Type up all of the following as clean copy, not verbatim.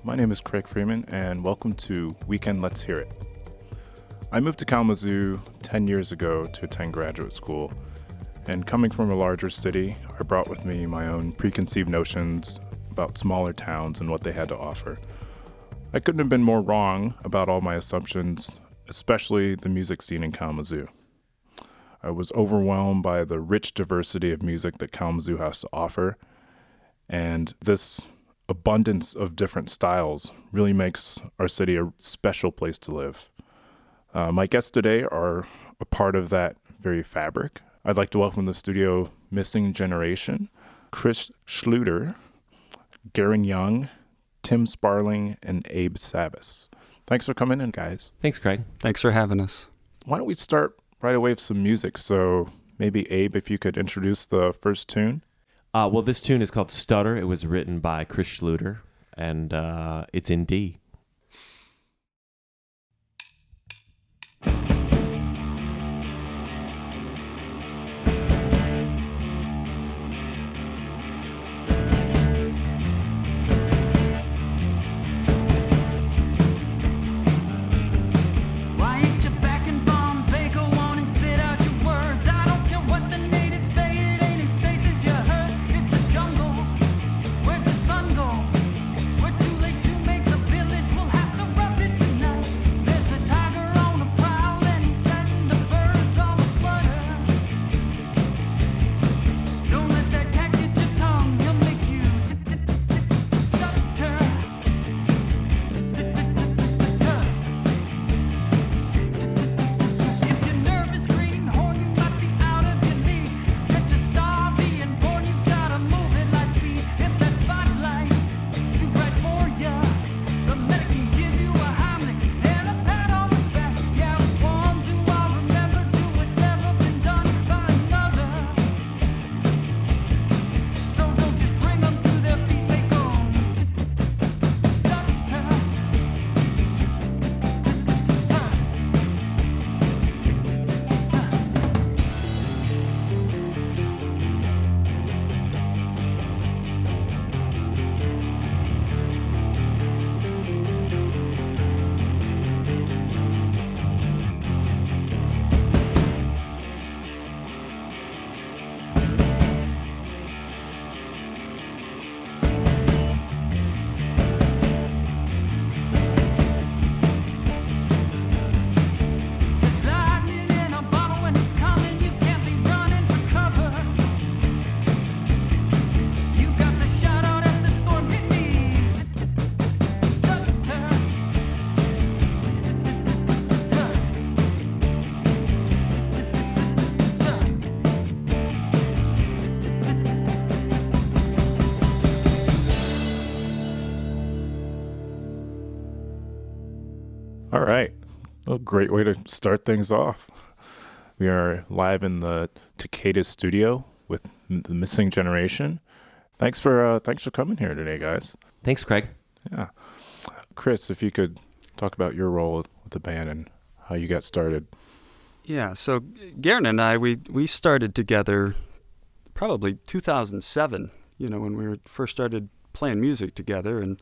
my name is Craig Freeman, and welcome to Weekend Let's Hear It. I moved to Kalamazoo 10 years ago to attend graduate school, and coming from a larger city, I brought with me my own preconceived notions about smaller towns and what they had to offer. I couldn't have been more wrong about all my assumptions, especially the music scene in Kalamazoo. I was overwhelmed by the rich diversity of music that Kalamazoo has to offer, and this abundance of different styles really makes our city a special place to live. My guests today are a part of that very fabric. I'd like to welcome to the studio Missing Generation, Chris Schluter, Garen Young, Tim Sparling, and Abe Savas. Thanks for coming in, guys. Thanks, Craig. Thanks for having us. Why don't we start right away with some music? So maybe, Abe, if you could introduce the first tune. Well, this tune is called Stutter. It was written by Chris Schluter, and it's in D. All right. Well, great way to start things off. We are live in the Takeda studio with the Missing Generation. Thanks for coming here today, guys. Thanks, Craig. Yeah. Chris, if you could talk about your role with the band and how you got started. Yeah, so Garen and I, we started together probably 2007, when we first started playing music together. And,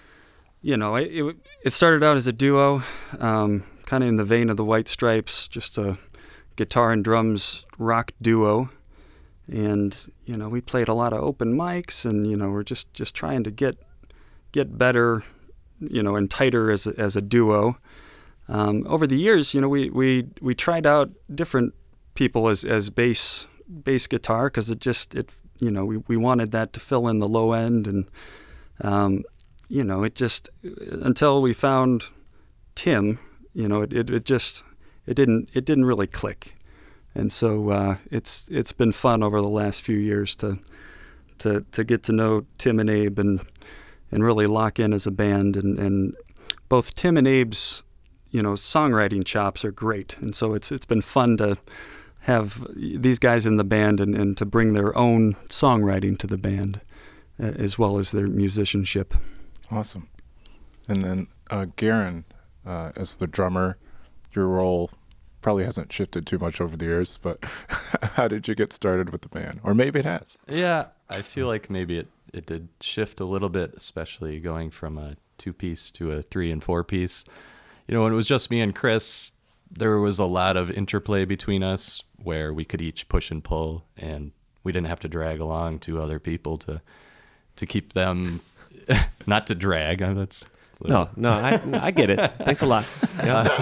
it started out as a duo, kind of in the vein of the White Stripes, just a guitar and drums rock duo. And, we played a lot of open mics and, we're just trying to get better, and tighter as a duo. Over the years, we tried out different people as bass guitar because we wanted that to fill in the low end, and until we found Tim, it didn't really click, and so it's been fun over the last few years to get to know Tim and Abe and really lock in as a band, and both Tim and Abe's songwriting chops are great, and so it's been fun to have these guys in the band and to bring their own songwriting to the band as well as their musicianship. Awesome. And then Garen, as the drummer, your role probably hasn't shifted too much over the years, but how did you get started with the band? Or maybe it has. Yeah, I feel like maybe it did shift a little bit, especially going from a 2-piece to a 3 and 4-piece. When it was just me and Chris, there was a lot of interplay between us where we could each push and pull, and we didn't have to drag along 2 other people to keep them not to drag. That's no, I get it. Thanks a lot. Yeah.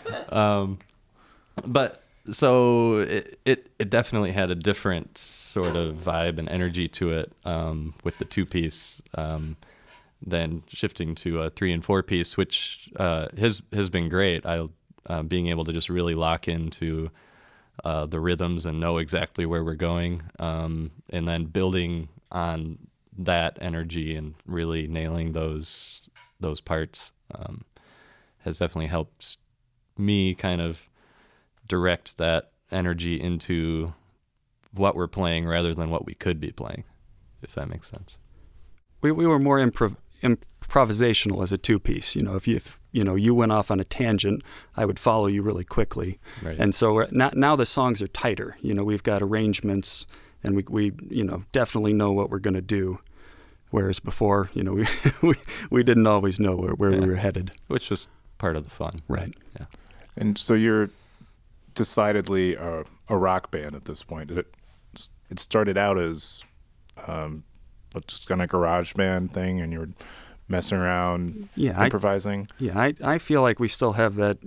But so it definitely had a different sort of vibe and energy to it with the 2-piece than shifting to a 3 and 4-piece, which has been great. Being able to just really lock into the rhythms and know exactly where we're going, and then building on that energy and really nailing those parts has definitely helped me kind of direct that energy into what we're playing rather than what we could be playing, if that makes sense. We were more improvisational as a 2-piece. If you went off on a tangent, I would follow you really quickly. Right. And so now the songs are tighter. We've got arrangements, and we definitely know what we're going to do. Whereas before, we didn't always know where we were headed. Which was part of the fun. Right. Yeah. And so you're decidedly a rock band at this point. It started out as just kind of garage band thing, and you were messing around, improvising. I feel like we still have that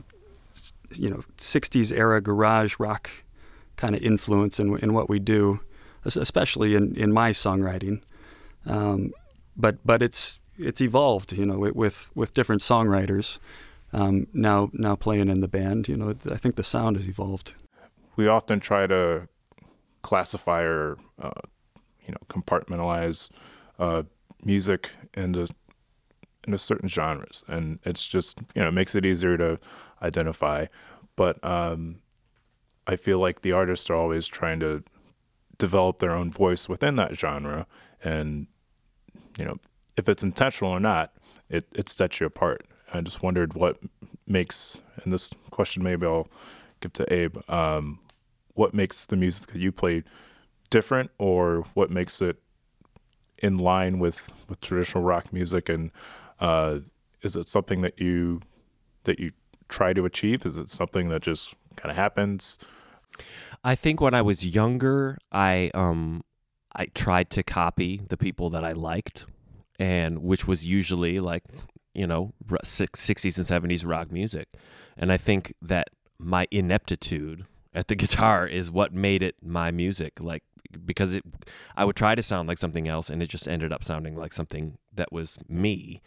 60s era garage rock kind of influence in what we do, especially in my songwriting. But it's evolved, with different songwriters. Now playing in the band, I think the sound has evolved. We often try to classify or compartmentalize music into certain genres, and it's just it makes it easier to identify. But I feel like the artists are always trying to develop their own voice within that genre, and if it's intentional or not, it sets you apart. I just wondered what makes, and this question maybe I'll give to Abe, what makes the music that you play different, or what makes it in line with traditional rock music, and is it something that you try to achieve? Is it something that just kind of happens? I think when I was younger, I tried to copy the people that I liked, and which was usually like 60s and 70s rock music. And I think that my ineptitude at the guitar is what made it my music, like, because I would try to sound like something else, and it just ended up sounding like something that was me,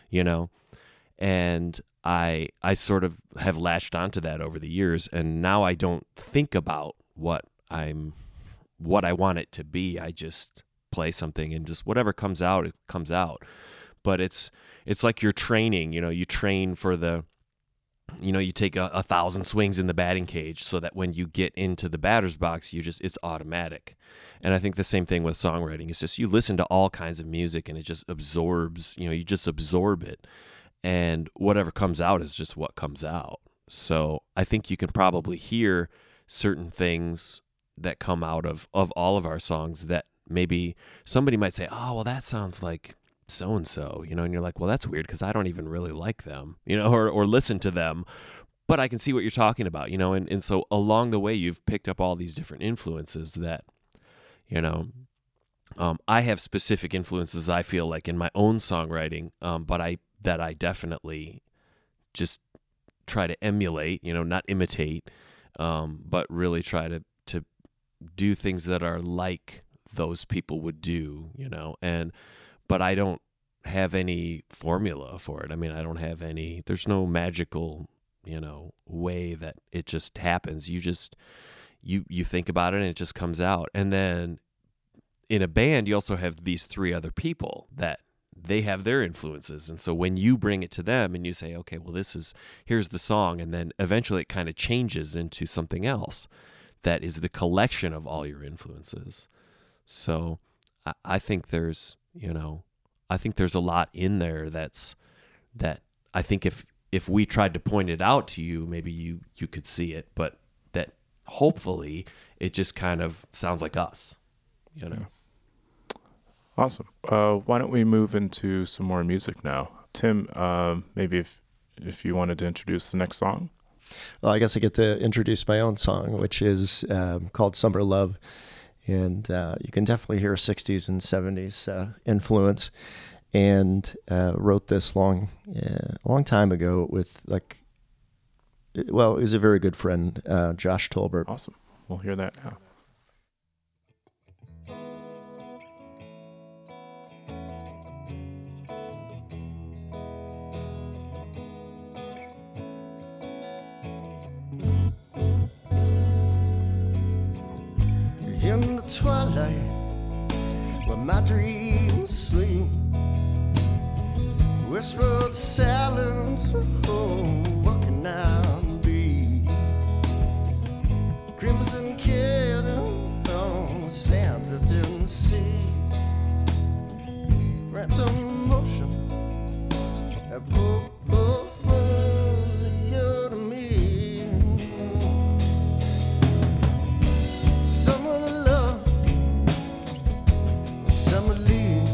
and I sort of have latched onto that over the years, and now I don't think about what I want it to be. I just play something, and just whatever comes out, it comes out. But it's like you're training, you train for you take 1,000 swings in the batting cage so that when you get into the batter's box, it's automatic. And I think the same thing with songwriting. It's just you listen to all kinds of music, and it just absorbs, you just absorb it. And whatever comes out is just what comes out. So I think you can probably hear certain things that come out of all of our songs that maybe somebody might say, oh, well, that sounds like so-and-so, and you're like, well, that's weird because I don't even really like them, or listen to them, but I can see what you're talking about, and so along the way, you've picked up all these different influences that, I have specific influences, I feel like, in my own songwriting, but I definitely just try to emulate, not imitate, but really try to do things that are like those people would do, but I don't have any formula for it. I mean, there's no magical, way that it just happens. You just, you think about it and it just comes out. And then in a band, you also have these 3 other people that they have their influences. And so when you bring it to them and you say, okay, well, here's the song. And then eventually it kind of changes into something else that is the collection of all your influences. So I think there's a lot in there that I think if we tried to point it out to you, maybe you could see it, but that hopefully it just kind of sounds like us, Yeah. Awesome. Why don't we move into some more music now? Tim, maybe if you wanted to introduce the next song. Well, I guess I get to introduce my own song, which is called Summer Love. And you can definitely hear a 60s and 70s influence. And wrote this a long time ago with it was a very good friend, Josh Tolbert. Awesome. We'll hear that now. In the twilight, where my dreams sleep, whispered silence, what can I be? Crimson curtain on the sand drifting sea, phantom motion that pulls you to me. Summer love, summer leave,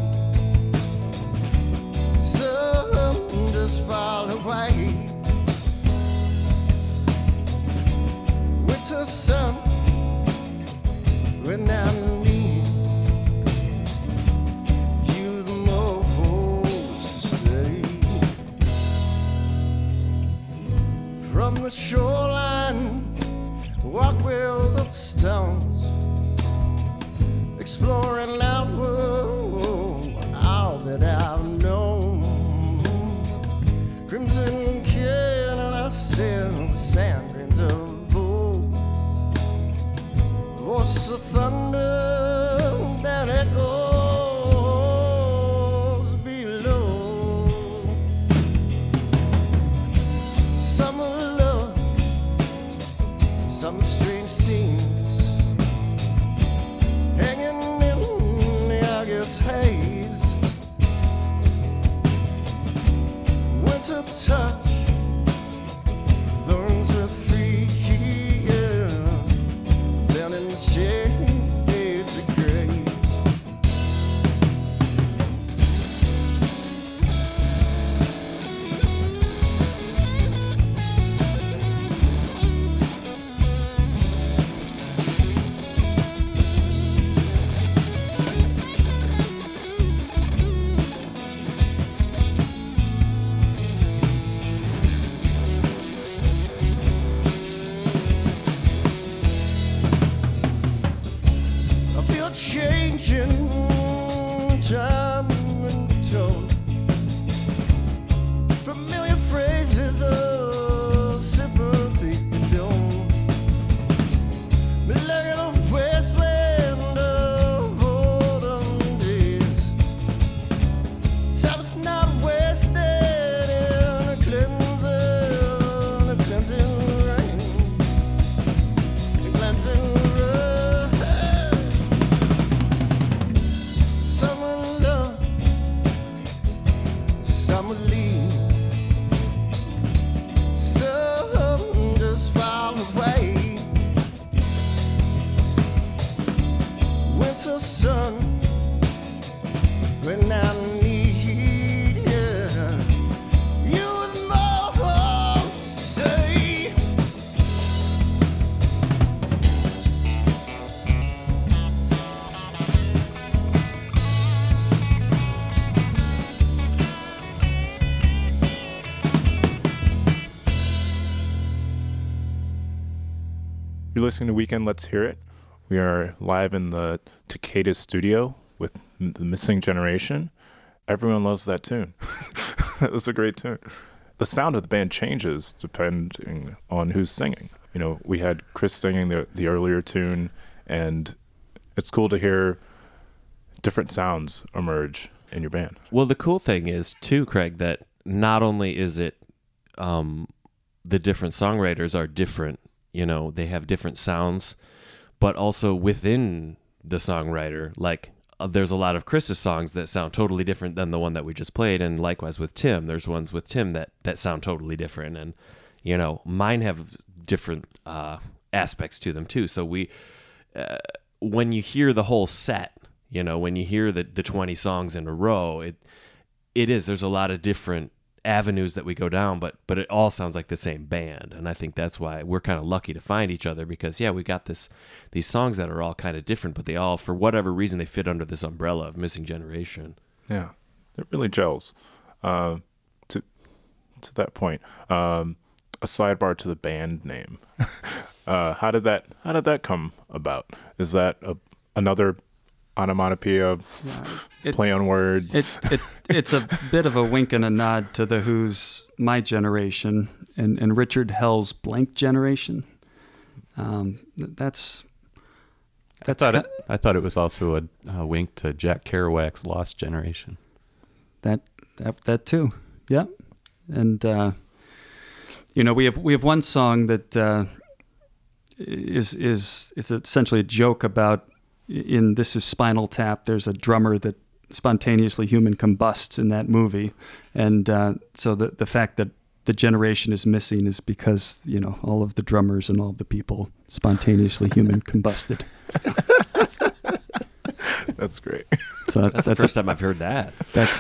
some just fall away. Winter sun, when I need you the most to say. From the shoreline, walk with the stones, exploring outward all that I've known. Crimson can I sail sand grains of gold, voice of thunder that echoes below. Summer love, some strange scenes hanging in the August haze. Winter touch burns with free years, down in the shades of gray. I feel changing time and tone. Familiar phrases of sympathy don't. But like in a wasteland of olden days, time's not wasted in a cleansing rain, a cleansing rain. Summer love, summer leave, some just fall away. Winter sun, when I need you the most, say. You're listening to Weekend Let's Hear It. We are live in the Takeda studio with the Missing Generation. Everyone loves that tune. That was a great tune. The sound of the band changes depending on who's singing. You know, we had Chris singing the earlier tune, and it's cool to hear different sounds emerge in your band. Well, the cool thing is, too, Craig, that not only is it the different songwriters are different, you know, they have different sounds, but also within the songwriter, like there's a lot of Chris's songs that sound totally different than the one that we just played, and likewise with Tim, there's ones with Tim that sound totally different, and you know, mine have different aspects to them too. So we, when you hear the whole set, you know, when you hear the 20 songs in a row, it is. There's a lot of different avenues that we go down, but it all sounds like the same band, and I think that's why we're kind of lucky to find each other, because we got these songs that are all kind of different, but they all, for whatever reason, they fit under this umbrella of Missing Generation. Yeah, it really gels. To that point, a sidebar to the band name. How did that come about? Is that another onomatopoeia, play on word? It's a bit of a wink and a nod to the Who's My Generation and Richard Hell's Blank Generation. I thought it was also a wink to Jack Kerouac's Lost Generation. That too, yeah. And we have one song that is essentially a joke about, in This Is Spinal Tap, there's a drummer that spontaneously human combusts in that movie, and so the fact that the generation is missing is because all of the drummers and all of the people spontaneously human combusted. That's great. So that's the first time I've heard that.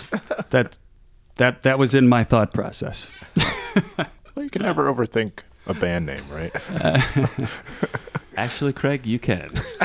That was in my thought process. Well, you can never overthink a band name, right? Actually, Craig, you can.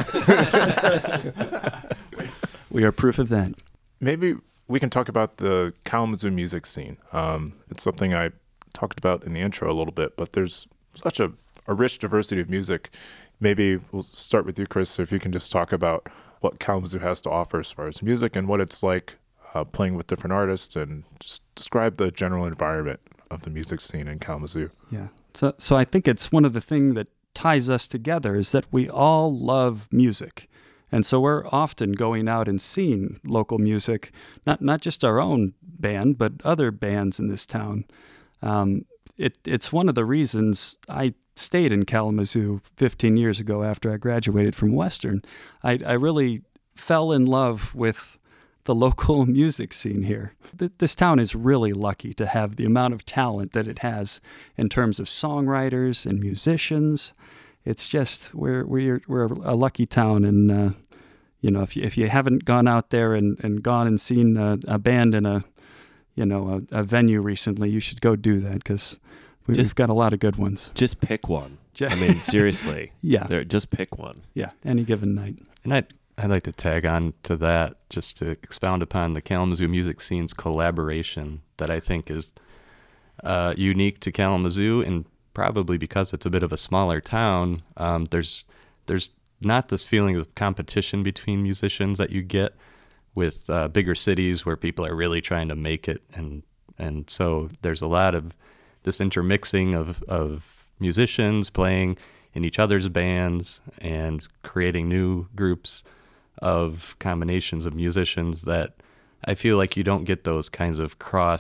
We are proof of that. Maybe we can talk about the Kalamazoo music scene. It's something I talked about in the intro a little bit, but there's such a rich diversity of music. Maybe we'll start with you, Chris, if you can just talk about what Kalamazoo has to offer as far as music and what it's like playing with different artists, and just describe the general environment of the music scene in Kalamazoo. Yeah. So I think it's one of the things that ties us together is that we all love music. And so we're often going out and seeing local music, not just our own band, but other bands in this town. It's one of the reasons I stayed in Kalamazoo 15 years ago after I graduated from Western. I really fell in love with the local music scene here. This town is really lucky to have the amount of talent that it has in terms of songwriters and musicians. It's just we're a lucky town, and if you haven't gone out there and gone and seen a band in a venue recently, you should go do that, because we've got a lot of good ones. Just pick one. I mean, seriously. Yeah. Just pick one. Yeah, any given night. And I'd like to tag on to that, just to expound upon the Kalamazoo music scene's collaboration that I think is unique to Kalamazoo, and probably because it's a bit of a smaller town, there's not this feeling of competition between musicians that you get with bigger cities where people are really trying to make it, and so there's a lot of this intermixing of musicians playing in each other's bands and creating new groups of combinations of musicians that I feel like you don't get those kinds of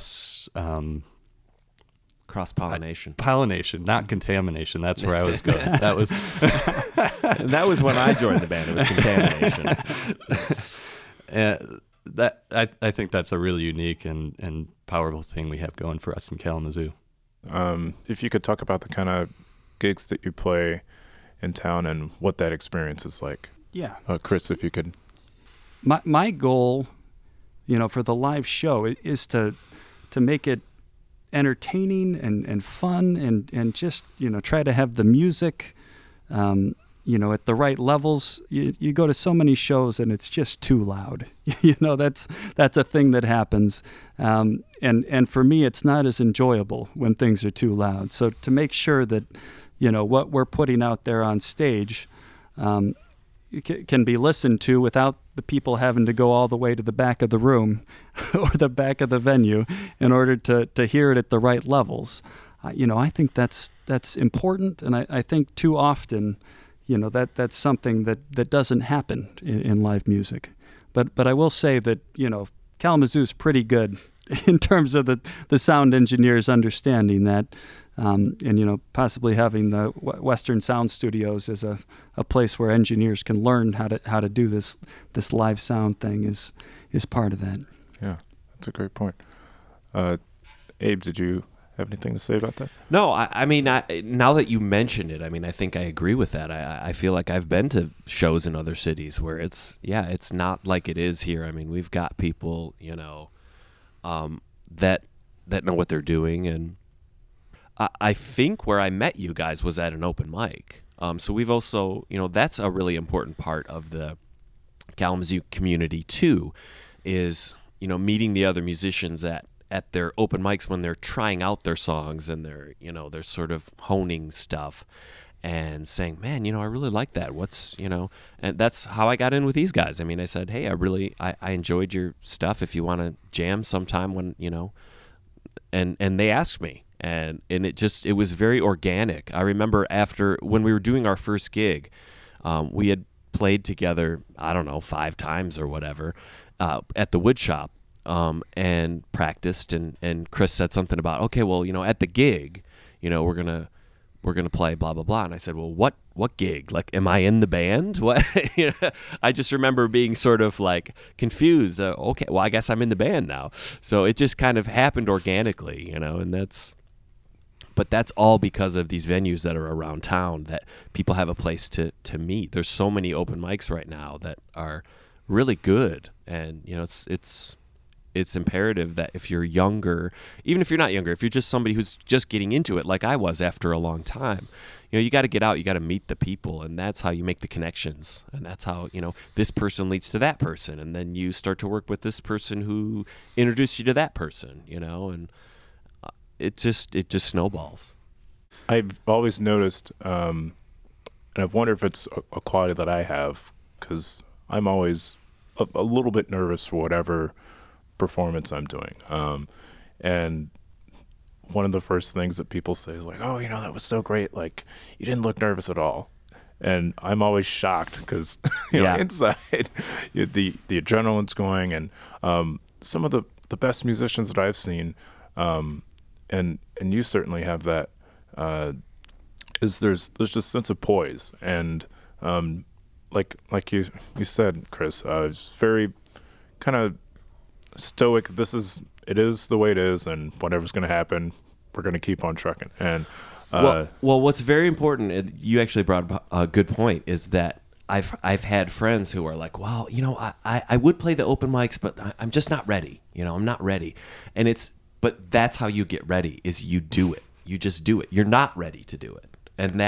cross-pollination. Pollination, not contamination. That's where I was going. That was that was when I joined the band. It was contamination. I think that's a really unique and powerful thing we have going for us in Kalamazoo. If you could talk about the kind of gigs that you play in town and what that experience is like. Yeah. Chris, if you could. My goal, for the live show is to make it entertaining and fun and just, try to have the music, at the right levels. You go to so many shows and it's just too loud. That's a thing that happens. And for me, it's not as enjoyable when things are too loud. So to make sure that, what we're putting out there on stage can be listened to without the people having to go all the way to the back of the room or the back of the venue in order to hear it at the right levels. I think that's important, and I think too often, that's something that doesn't happen in live music. But I will say that, Kalamazoo's pretty good in terms of the sound engineers understanding that, and possibly having the Western Sound Studios as a place where engineers can learn how to do this live sound thing is part of that. Yeah, that's a great point. Abe, did you have anything to say about that? No, I mean, now that you mention it, I think I agree with that. I feel like I've been to shows in other cities where it's not like it is here. I mean, we've got people, that know what they're doing. And I think where I met you guys was at an open mic. So we've also, that's a really important part of the Kalamazoo community too, is, meeting the other musicians at their open mics when they're trying out their songs and they're sort of honing stuff and saying, man, I really like that. And that's how I got in with these guys. I mean, I said, hey, I enjoyed your stuff. If you want to jam sometime when, and they asked me. And it was very organic. I remember when we were doing our first gig, we had played together, I don't know, 5 times or whatever, at the wood shop, and practiced. And Chris said something about, okay, well, at the gig, we're gonna play blah blah blah. And I said, well, what gig? Like, am I in the band? What? I just remember being sort of like confused. Okay, well, I guess I'm in the band now. So it just kind of happened organically, and But that's all because of these venues that are around town that people have a place to meet. There's so many open mics right now that are really good, and it's imperative that if you're younger, even if you're not younger, if you're just somebody who's just getting into it, like I was after a long time, you got to get out, you got to meet the people, and that's how you make the connections, and that's how this person leads to that person, and then you start to work with this person who introduced you to that person, and it just snowballs. I've always noticed, and I've wondered if it's a quality that I have, because I'm always a little bit nervous for whatever performance I'm doing. And one of the first things that people say is like, oh, that was so great. Like, you didn't look nervous at all. And I'm always shocked because, inside the adrenaline's going, and some of the best musicians that I've seen, and you certainly have that, is there's just a sense of poise, and like you said, Chris, it's very kind of stoic. It is the way it is, and whatever's going to happen, we're going to keep on trucking. And well, what's very important, you actually brought up a good point, is that I've had friends who are like, well, I would play the open mics, but I'm just not ready. I'm not ready, but that's how you get ready, is you do it. You just do it. You're not ready to do it.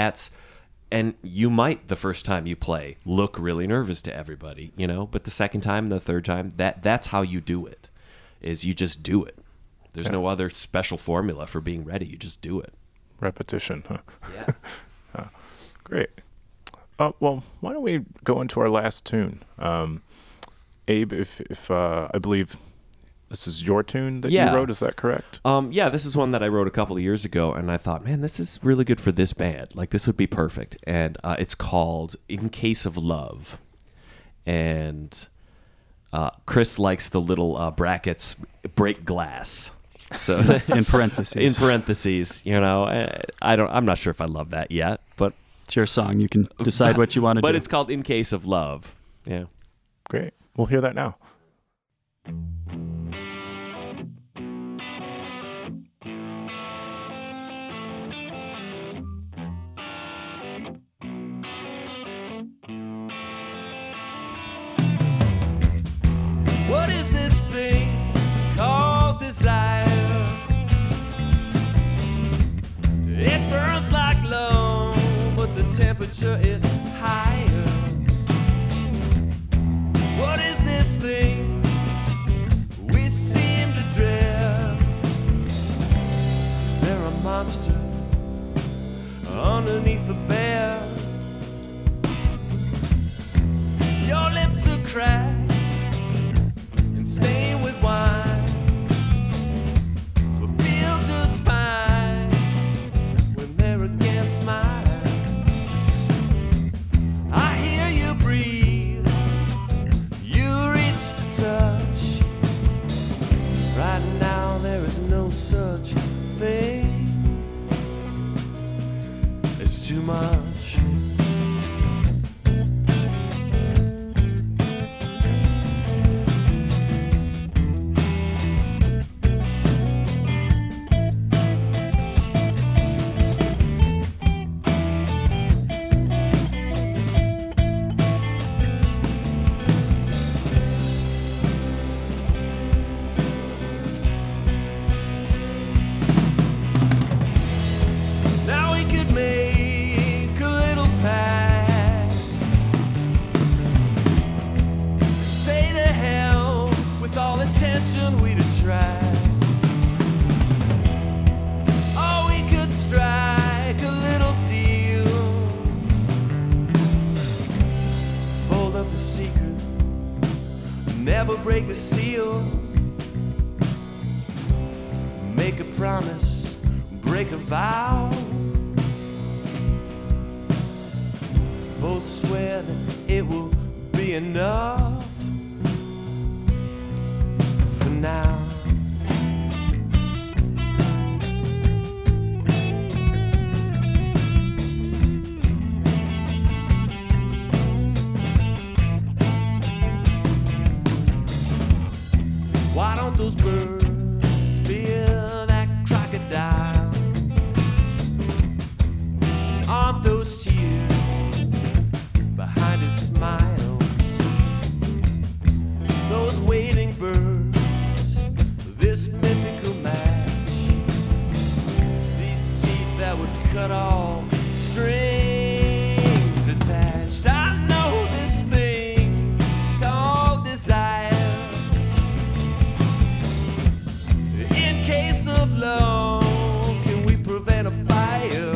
And you might, the first time you play, look really nervous to everybody, but the second time, the third time, that's how you do it, is you just do it. There's no other special formula for being ready. You just do it. Repetition, huh? Yeah. Great. Well, why don't we go into our last tune? Abe, if I believe this is your tune that you wrote, is that correct? Yeah, this is one that I wrote a couple of years ago, and I thought, man, this is really good for this band. Like, this would be perfect. And it's called In Case of Love. And Chris likes the little brackets, break glass. So in parentheses. I'm not sure if I love that yet, but it's your song. You can decide what you want to do. But it's called In Case of Love. Yeah. Great. We'll hear that now. What is this thing called desire? It burns like love, but the temperature is higher. What is this thing we seem to dread? Is there a monster underneath the bed? Your lips are cracked, stained with wine, but feel just fine when they're against mine. I hear you breathe, you reach to touch. Right now there is no such thing. It's too much. break a seal, make a promise, break a vow. Both swear that it will be enough for now. Why don't those birds feel that crocodile? Aren't those tears behind his smile? Those waiting birds, this mythical match, these teeth that would cut all strings attached. I know this thing called desire. In case of love, can we prevent a fire?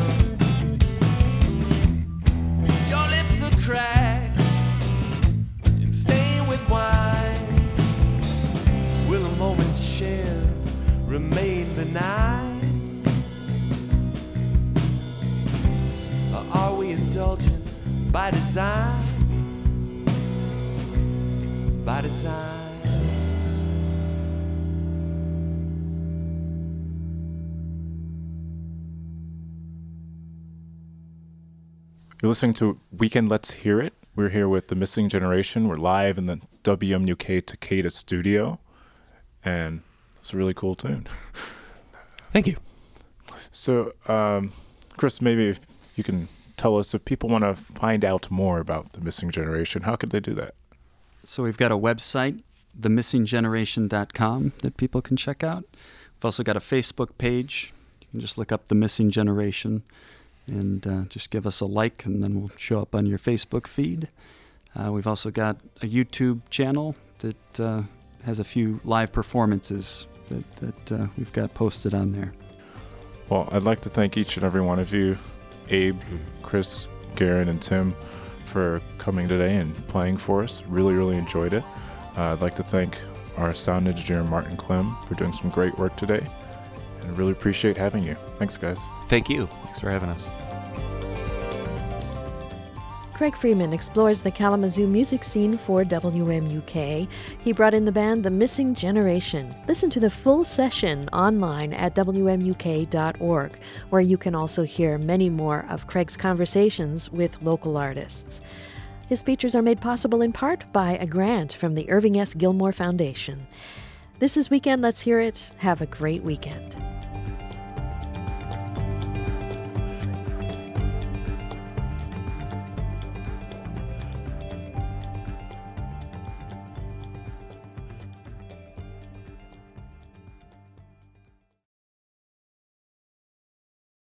Your lips are cracked and stained with wine. Will a moment shared remain benign? Or are we indulgent by design? By design. You're listening to Weekend Let's Hear It. We're here with The Missing Generation. We're live in the WMUK Takeda studio, and it's a really cool tune. Thank you. So, Chris, maybe if you can tell us, if people want to find out more about The Missing Generation, how could they do that? So we've got a website, themissinggeneration.com, that people can check out. We've also got a Facebook page. You can just look up The Missing Generation and just give us a like, and then we'll show up on your Facebook feed. We've also got a YouTube channel that has a few live performances that we've got posted on there. Well, I'd like to thank each and every one of you, Abe, Chris, Garen, and Tim, for coming today and playing for us. Really, really enjoyed it. I'd like to thank our sound engineer, Martin Clem, for doing some great work today. And I really appreciate having you. Thanks, guys. Thank you. Thanks for having us. Craig Freeman explores the Kalamazoo music scene for WMUK. He brought in the band The Missing Generation. Listen to the full session online at WMUK.org, where you can also hear many more of Craig's conversations with local artists. His features are made possible in part by a grant from the Irving S. Gilmore Foundation. This is Weekend Let's Hear It. Have a great weekend.